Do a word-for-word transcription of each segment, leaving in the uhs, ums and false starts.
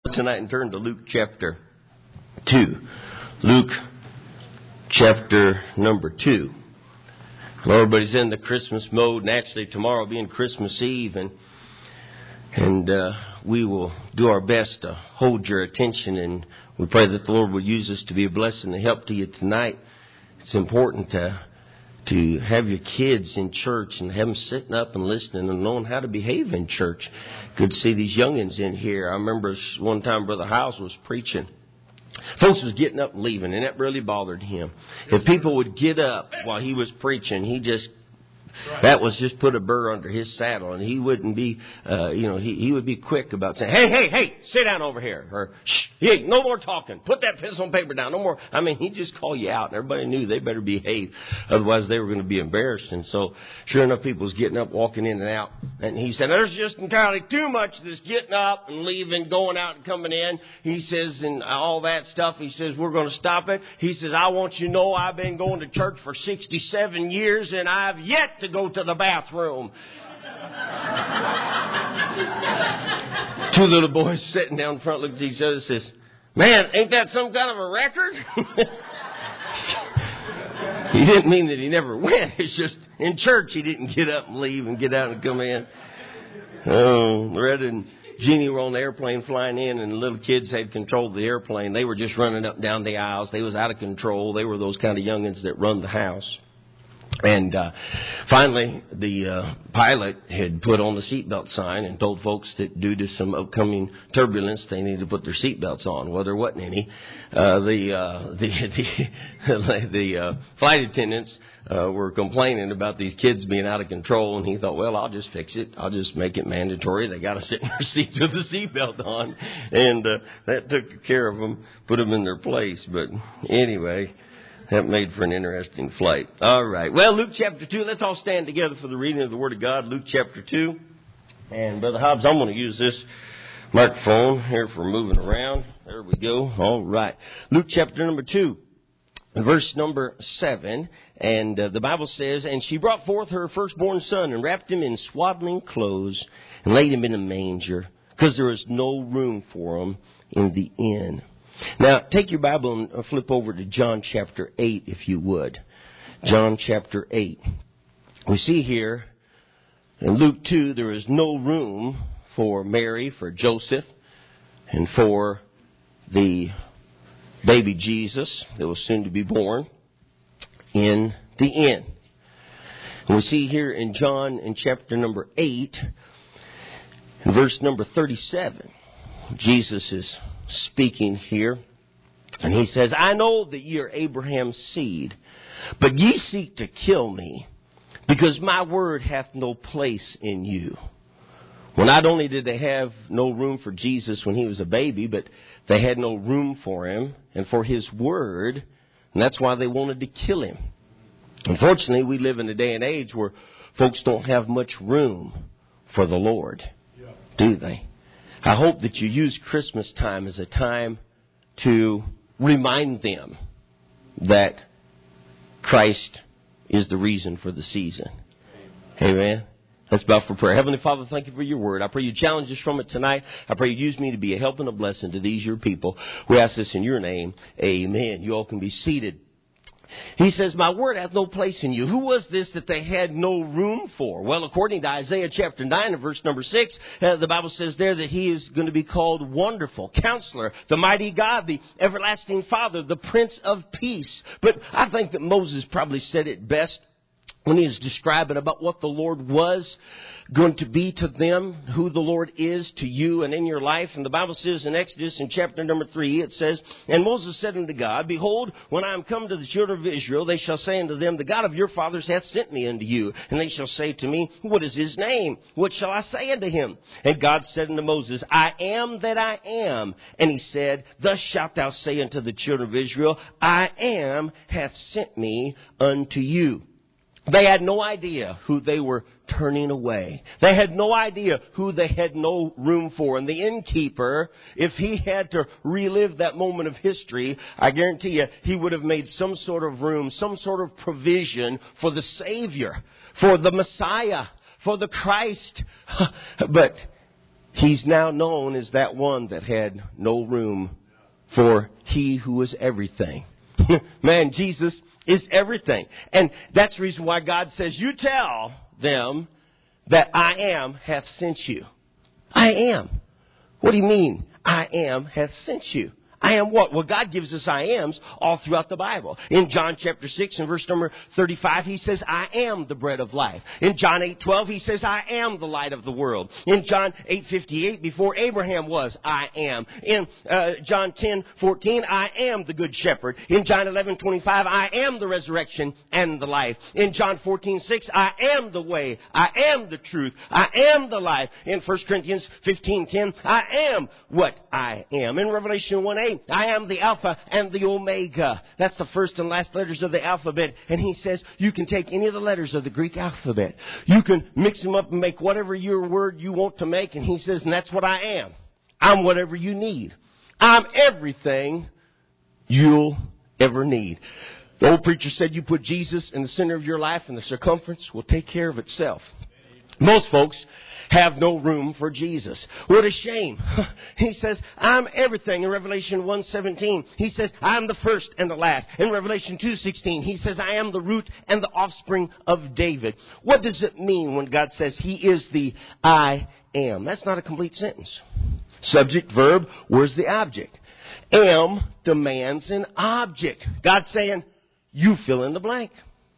Tonight and turn to Luke chapter two. Luke chapter number two. Well, everybody's in the Christmas mode. Naturally, tomorrow being Christmas Eve, and and uh, we will do our best to hold your attention, and we pray that the Lord will use us to be a blessing and help to you tonight. It's important to to have your kids in church and have them sitting up and listening and knowing how to behave in church. Good to see these youngins in here. I remember one time Brother House was preaching. Folks was getting up and leaving, and that really bothered him. If people would get up while he was preaching, he just, that was just put a burr under his saddle, and he wouldn't be, uh, you know, he, he would be quick about saying, hey, hey, hey, sit down over here. Or, shh, hey, no more talking. Put that pencil and paper down. No more. I mean, he'd just call you out, and everybody knew they better behave. Otherwise, they were going to be embarrassed. And so, sure enough, people was getting up, walking in and out. And he said, there's just entirely too much of this getting up and leaving, going out and coming in. He says, and all that stuff. He says, we're going to stop it. He says, I want you to know I've been going to church for sixty-seven years, and I've yet to go to the bathroom. Two little boys sitting down front look at each other and says, man, ain't that some kind of a record? He didn't mean that he never went. It's just in church he didn't get up and leave and get out and come in. Oh, Red and Jeannie were on the airplane flying in, and the little kids had control of the airplane. They were just running up and down the aisles. They was out of control. They were those kind of youngins that run the house. And uh, finally, the uh, pilot had put on the seatbelt sign and told folks that due to some upcoming turbulence, they needed to put their seatbelts on. Well, there wasn't any. Uh, the uh, the the, the uh, flight attendants uh, were complaining about these kids being out of control, and he thought, well, I'll just fix it. I'll just make it mandatory. They got to sit in their seats with the seatbelt on, and uh, that took care of them, put them in their place. But anyway, that made for an interesting flight. All right. Well, Luke chapter two. Let's all stand together for the reading of the Word of God. Luke chapter two. And Brother Hobbs, I'm going to use this microphone here for moving around. There we go. All right. Luke chapter number two, verse number seven. And uh, the Bible says, and she brought forth her firstborn son and wrapped him in swaddling clothes and laid him in a manger, because there was no room for him in the inn. Now, take your Bible and flip over to John chapter eight, if you would. John chapter eight. We see here in Luke two, there is no room for Mary, for Joseph, and for the baby Jesus that was soon to be born in the inn. And we see here in John in chapter number eight, in verse number thirty-seven, Jesus is speaking here, and he says, I know that ye are Abraham's seed, but ye seek to kill me, because my word hath no place in you. Well, not only did they have no room for Jesus when he was a baby, but they had no room for him and for his word, and that's why they wanted to kill him. Unfortunately, we live in a day and age where folks don't have much room for the Lord, do they? I hope that you use Christmas time as a time to remind them that Christ is the reason for the season. Amen. Let's bow for prayer. Heavenly Father, thank you for your word. I pray you challenge us from it tonight. I pray you use me to be a help and a blessing to these your people. We ask this in your name. Amen. You all can be seated. He says, my word hath no place in you. Who was this that they had no room for? Well, according to Isaiah chapter nine and verse number six, uh, the Bible says there that he is going to be called Wonderful, Counselor, the Mighty God, the Everlasting Father, the Prince of Peace. But I think that Moses probably said it best when he was describing about what the Lord was going to be to them, who the Lord is to you and in your life. And the Bible says in Exodus in chapter number three, it says, and Moses said unto God, behold, when I am come to the children of Israel, they shall say unto them, the God of your fathers hath sent me unto you. And they shall say to me, what is his name? What shall I say unto him? And God said unto Moses, I am that I am. And he said, thus shalt thou say unto the children of Israel, I am hath sent me unto you. They had no idea who they were turning away. They had no idea who they had no room for. And the innkeeper, if he had to relive that moment of history, I guarantee you he would have made some sort of room, some sort of provision for the Savior, for the Messiah, for the Christ. But He's now known as that one that had no room for he who is everything. Man, Jesus is everything. And that's the reason why God says, you tell them that I am hath sent you. I am. What do you mean? I am hath sent you. I am what? Well, God gives us I ams all throughout the Bible. In John chapter six and verse number thirty-five, He says, I am the bread of life. In John eight twelve, He says, I am the light of the world. In John eight fifty-eight, before Abraham was, I am. In uh, John ten fourteen, I am the good shepherd. In John eleven twenty-five, I am the resurrection and the life. In John fourteen six, I am the way. I am the truth. I am the life. In First Corinthians fifteen ten, I am what I am. In Revelation one eight, I am the Alpha and the Omega. That's the first and last letters of the alphabet. And He says you can take any of the letters of the Greek alphabet. You can mix them up and make whatever your word you want to make. And He says, and that's what I am. I'm whatever you need. I'm everything you'll ever need. The old preacher said you put Jesus in the center of your life and the circumference will take care of itself. Most folks have no room for Jesus. What a shame. He says, I'm everything. In Revelation one seventeen, He says, I'm the first and the last. In Revelation two sixteen, He says, I am the root and the offspring of David. What does it mean when God says He is the I am? That's not a complete sentence. Subject, verb, where's the object? Am demands an object. God's saying, you fill in the blank.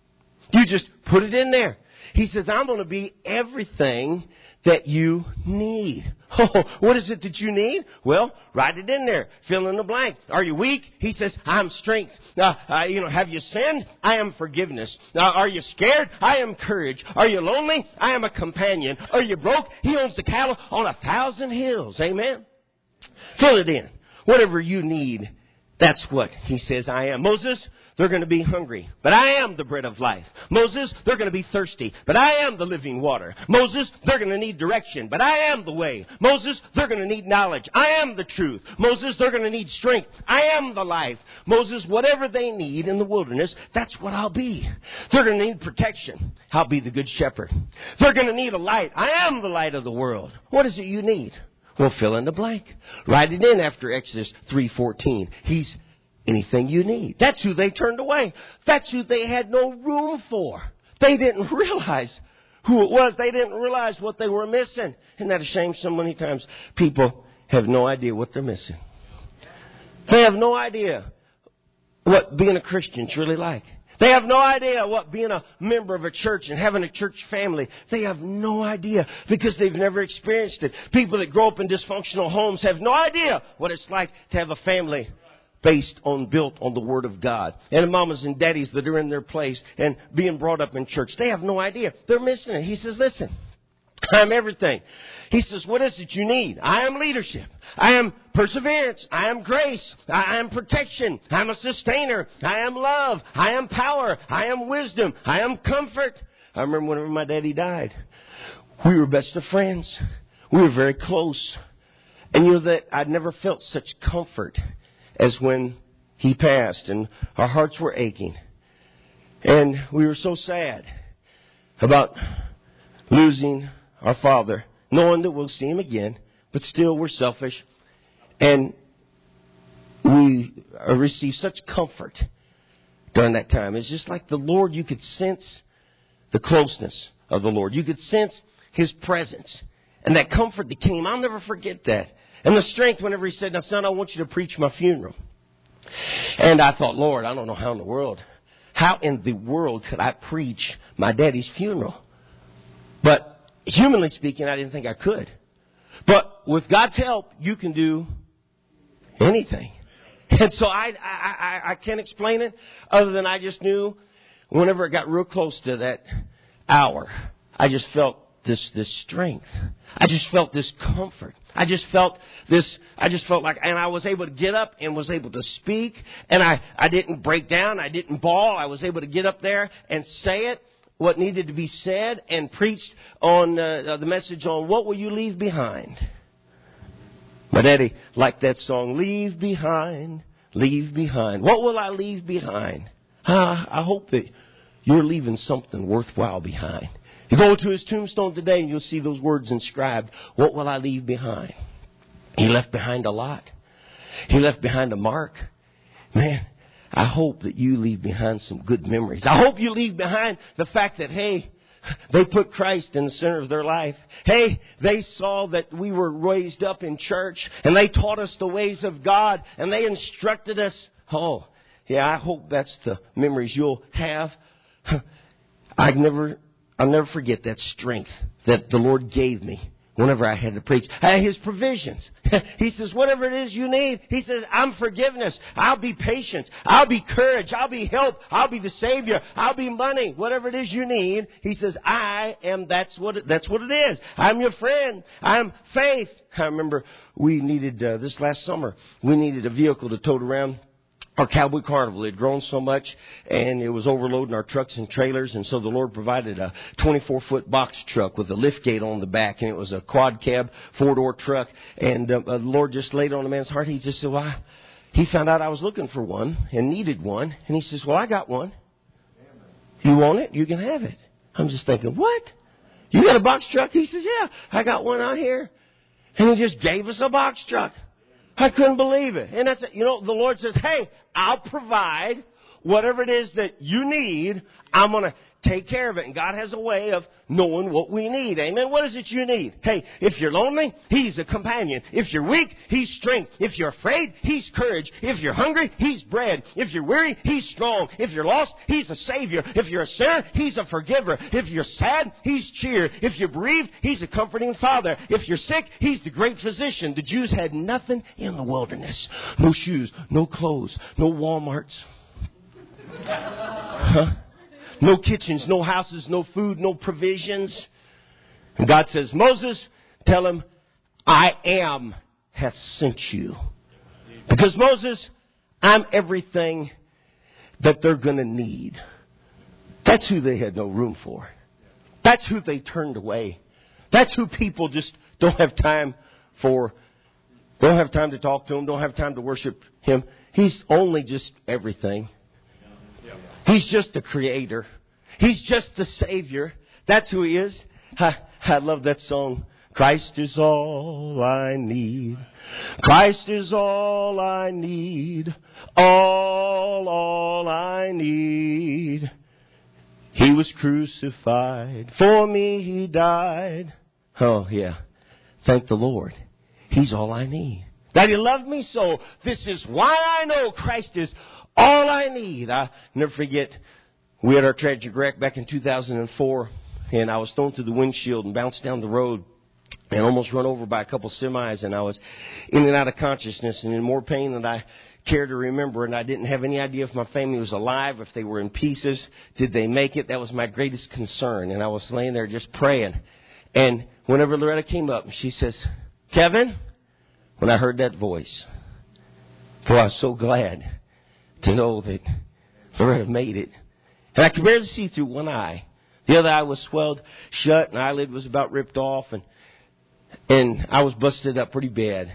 You just put it in there. He says, I'm going to be everything that you need. Oh, what is it that you need? Well, write it in there. Fill in the blank. Are you weak? He says, I'm strength. Uh, uh, you know, have you sinned? I am forgiveness. Uh, are you scared? I am courage. Are you lonely? I am a companion. Are you broke? He owns the cattle on a thousand hills. Amen. Fill it in. Whatever you need, that's what He says I am. Moses, they're going to be hungry, but I am the bread of life. Moses, they're going to be thirsty, but I am the living water. Moses, they're going to need direction, but I am the way. Moses, they're going to need knowledge. I am the truth. Moses, they're going to need strength. I am the life. Moses, whatever they need in the wilderness, that's what I'll be. They're going to need protection. I'll be the good shepherd. They're going to need a light. I am the light of the world. What is it you need? Well, fill in the blank. Write it in after Exodus three fourteen. He's anything you need. That's who they turned away. That's who they had no room for. They didn't realize who it was. They didn't realize what they were missing. Isn't that a shame? So many times people have no idea what they're missing. They have no idea what being a Christian's really like. They have no idea what being a member of a church and having a church family. They have no idea because they've never experienced it. People that grow up in dysfunctional homes have no idea what it's like to have a family based on, built on the Word of God. And mamas and daddies that are in their place and being brought up in church, they have no idea. They're missing it. He says, listen, I'm everything. He says, what is it you need? I am leadership. I am perseverance. I am grace. I am protection. I am a sustainer. I am love. I am power. I am wisdom. I am comfort. I remember whenever my daddy died, we were best of friends. We were very close. And you know that I'd never felt such comfort as when he passed, and our hearts were aching. And we were so sad about losing our father, knowing that we'll see him again, but still we're selfish. And we received such comfort during that time. It's just like the Lord, you could sense the closeness of the Lord. You could sense His presence. And that comfort that came, I'll never forget that. And the strength whenever He said, now son, I want you to preach my funeral. And I thought, Lord, I don't know how in the world, how in the world could I preach my daddy's funeral? But humanly speaking, I didn't think I could. But with God's help, you can do anything. And so I, I, I, I can't explain it other than I just knew whenever it got real close to that hour, I just felt this, this strength. I just felt this comfort. I just felt this, I just felt like, and I was able to get up and was able to speak. And I, I didn't break down. I didn't bawl. I was able to get up there and say it, what needed to be said, and preached on uh, the message on what will you leave behind. My daddy liked that song, leave behind, leave behind. What will I leave behind? Uh, I hope that you're leaving something worthwhile behind. You go to his tombstone today and you'll see those words inscribed. What will I leave behind? He left behind a lot. He left behind a mark. Man, I hope that you leave behind some good memories. I hope you leave behind the fact that, hey, they put Christ in the center of their life. Hey, they saw that we were raised up in church and they taught us the ways of God and they instructed us. Oh, yeah, I hope that's the memories you'll have. I never, I'll never forget that strength that the Lord gave me whenever I had to preach. Uh, his provisions. He says, whatever it is you need. He says, I'm forgiveness. I'll be patient. I'll be courage. I'll be help. I'll be the Savior. I'll be money. Whatever it is you need. He says, I am, that's what it, that's what it is. I'm your friend. I'm faith. I remember we needed, uh, this last summer, we needed a vehicle to tote around our Cowboy Carnival. It had grown so much and it was overloading our trucks and trailers. And so the Lord provided a twenty-four foot box truck with a lift gate on the back. And it was a quad cab, four door truck. And uh, the Lord just laid on a man's heart. He just said, well, I, he found out I was looking for one and needed one. And he says, well, I got one. You want it? You can have it. I'm just thinking, what? You got a box truck? He says, yeah, I got one out here. And he just gave us a box truck. I couldn't believe it. And that's, you know, the Lord says, hey, I'll provide whatever it is that you need. I'm going to take care of it. And God has a way of knowing what we need. Amen. What is it you need? Hey, if you're lonely, He's a companion. If you're weak, He's strength. If you're afraid, He's courage. If you're hungry, He's bread. If you're weary, He's strong. If you're lost, He's a Savior. If you're a sinner, He's a forgiver. If you're sad, He's cheer. If you're bereaved, He's a comforting Father. If you're sick, He's the great physician. The Jews had nothing in the wilderness. No shoes, no clothes, no Walmarts. Huh? No kitchens, no houses, no food, no provisions. And God says, Moses, tell him, I am hath sent you. Because Moses, I'm everything that they're going to need. That's who they had no room for. That's who they turned away. That's who people just don't have time for. Don't have time to talk to Him. Don't have time to worship Him. He's only just everything. He's just the Creator. He's just the Savior. That's who He is. I, I love that song. Christ is all I need. Christ is all I need. All, all I need. He was crucified. For me He died. Oh, yeah. Thank the Lord. He's all I need. That He loved me so. This is why I know Christ is all I need. I never forget, we had our tragic wreck back in two thousand four, and I was thrown through the windshield and bounced down the road and almost run over by a couple semis, and I was in and out of consciousness and in more pain than I care to remember, and I didn't have any idea if my family was alive, if they were in pieces, did they make it? That was my greatest concern, and I was laying there just praying. And whenever Loretta came up, she says, Kevin, when I heard that voice, boy, I was so glad to know that Loretta made it. And I could barely see through one eye. The other eye was swelled shut, and the eyelid was about ripped off, and and I was busted up pretty bad.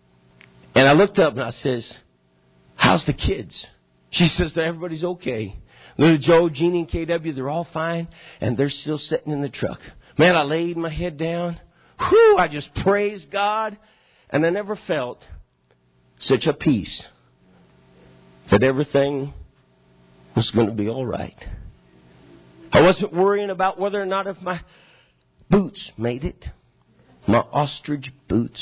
And I looked up and I says, how's the kids? She says that everybody's okay. Little Joe, Jeannie, and K W, they're all fine, and they're still sitting in the truck. Man, I laid my head down. Whew, I just praised God, and I never felt such a peace that everything was going to be all right. I wasn't worrying about whether or not if my boots made it. My ostrich boots.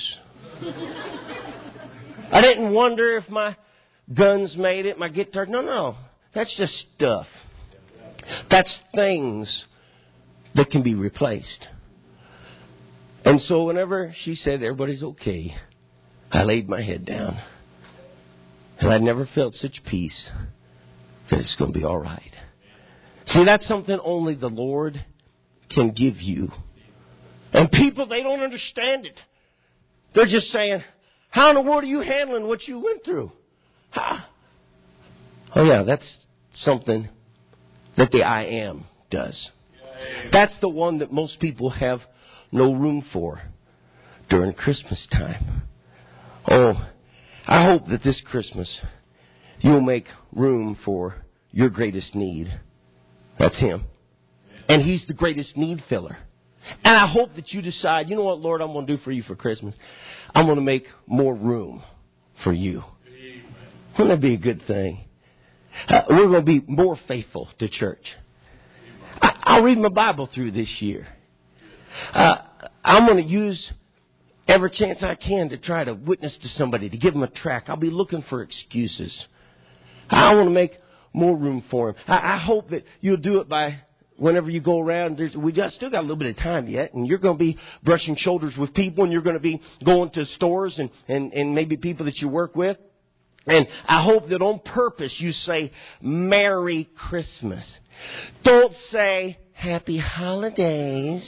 I didn't wonder if my guns made it, my guitar. No, no. That's just stuff. That's things that can be replaced. And so whenever she said everybody's okay, I laid my head down. And I never felt such peace that it's going to be all right. See, that's something only the Lord can give you. And people, they don't understand it. They're just saying, how in the world are you handling what you went through? Huh? Oh, yeah, that's something that the I Am does. That's the one that most people have no room for during Christmas time. Oh, I hope that this Christmas you'll make room for your greatest need. That's Him. And He's the greatest need filler. And I hope that you decide, you know what, Lord, I'm going to do for you for Christmas? I'm going to make more room for you. Wouldn't that be a good thing? Uh, we're going to be more faithful to church. I, I'll read my Bible through this year. Uh, I'm going to use every chance I can to try to witness to somebody, to give them a tract. I'll be looking for excuses. I want to make more room for them. I, I hope that you'll do it by whenever you go around. There's, we got still got a little bit of time yet, and you're going to be brushing shoulders with people, and you're going to be going to stores and, and, and maybe people that you work with. And I hope that on purpose you say, Merry Christmas. Don't say, Happy Holidays.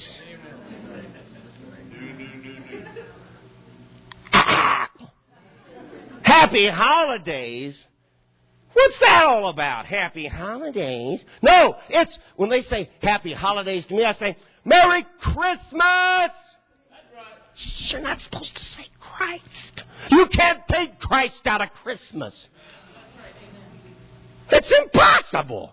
Happy Holidays? What's that all about? Happy Holidays? No, it's when they say Happy Holidays to me, I say, Merry Christmas! That's right. You're not supposed to say Christ. You can't take Christ out of Christmas. It's impossible.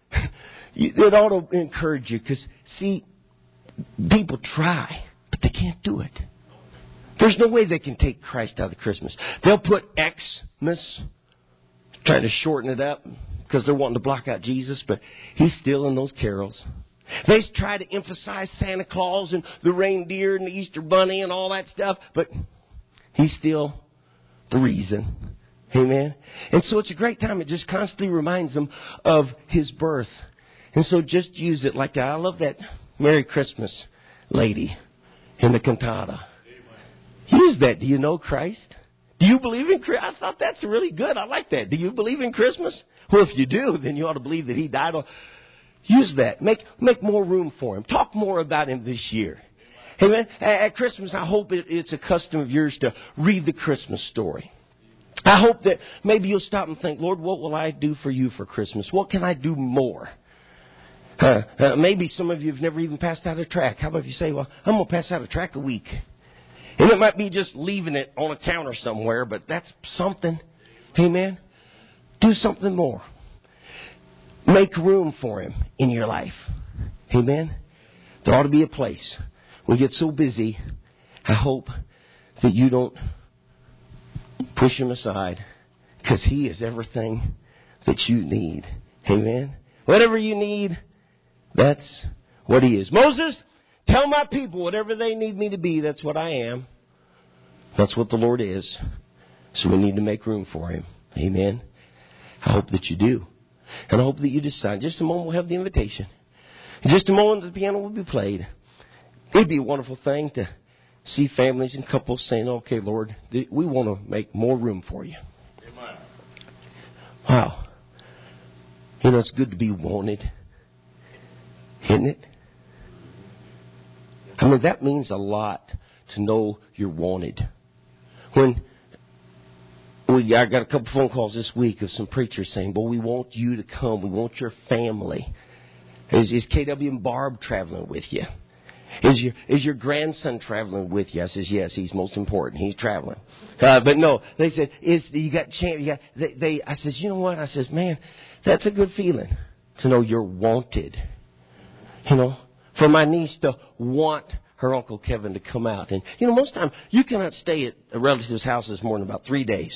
It ought to encourage you because, see, people try, but they can't do it. There's no way they can take Christ out of Christmas. They'll put Xmas, trying to shorten it up because they're wanting to block out Jesus, but He's still in those carols. They try to emphasize Santa Claus and the reindeer and the Easter bunny and all that stuff, but He's still the reason. Amen? And so it's a great time. It just constantly reminds them of His birth. And so just use it like that. I love that Merry Christmas lady in the cantata. Use that. Do you know Christ? Do you believe in Christ? I thought that's really good. I like that. Do you believe in Christmas? Well, if you do, then you ought to believe that He died. Use that. Make make more room for Him. Talk more about Him this year. Amen. At Christmas, I hope it, it's a custom of yours to read the Christmas story. I hope that maybe you'll stop and think, Lord, what will I do for you for Christmas? What can I do more? Uh, uh, maybe some of you have never even passed out a tract. How about if you say, well, I'm going to pass out a tract a week. And it might be just leaving it on a counter somewhere, but that's something. Amen. Do something more. Make room for Him in your life. Amen. There ought to be a place. We get so busy, I hope that you don't push Him aside because He is everything that you need. Amen. Whatever you need, that's what He is. Moses, tell my people whatever they need me to be, that's what I am. That's what the Lord is. So we need to make room for Him. Amen. I hope that you do. And I hope that you decide. In just a moment we'll have the invitation. In just a moment the piano will be played. It'd be a wonderful thing to see families and couples saying, okay, Lord, we want to make more room for You. Amen. Wow. You know, it's good to be wanted. Isn't it? I mean, that means a lot to know you're wanted. When we, I got a couple phone calls this week of some preachers saying, well, we want you to come. We want your family. Is, is K W and Barb traveling with you? Is your is your grandson traveling with you? I says, yes, he's most important. He's traveling. Uh, but no, they said, is you got chance? You got, they, they, I says, you know what? I says, man, that's a good feeling to know you're wanted. You know, for my niece to want her Uncle Kevin to come out. And, you know, most time you cannot stay at a relative's house more than about three days.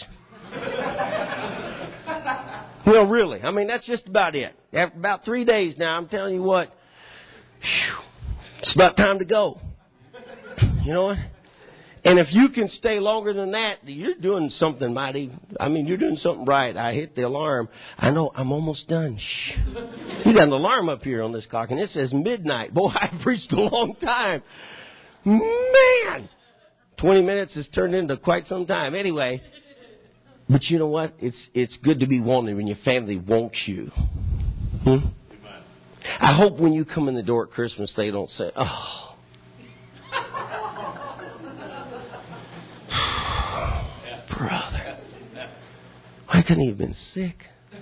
You know, really. I mean, that's just about it. After about three days now, I'm telling you what, whew, it's about time to go. You know what? And if you can stay longer than that, you're doing something mighty. I mean, you're doing something right. I hit the alarm. I know, I'm almost done. Shh. You got an alarm up here on this clock, and it says midnight. Boy, I've preached a long time. Man! twenty minutes has turned into quite some time. Anyway, but you know what? It's it's good to be wanted when your family wants you. Hmm? I hope when you come in the door at Christmas, they don't say, oh. Brother, why couldn't he have been sick?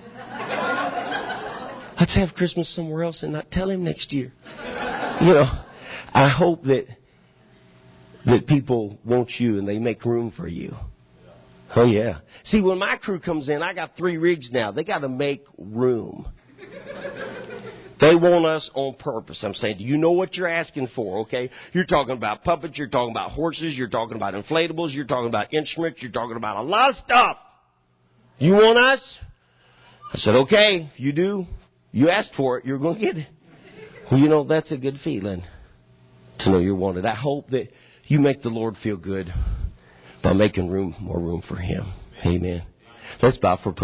Let's have Christmas somewhere else and not tell him next year. You know, I hope that that people want you and they make room for you. Oh, yeah. See, when my crew comes in, I got three rigs now. They got to make room. They want us on purpose. I'm saying, do you know what you're asking for, okay? You're talking about puppets, you're talking about horses, you're talking about inflatables, you're talking about instruments, you're talking about a lot of stuff. You want us? I said, okay, if you do, you asked for it, you're going to get it. Well, you know, that's a good feeling to know you're wanted. I hope that you make the Lord feel good by making room, more room for Him. Amen. Let's bow for prayer.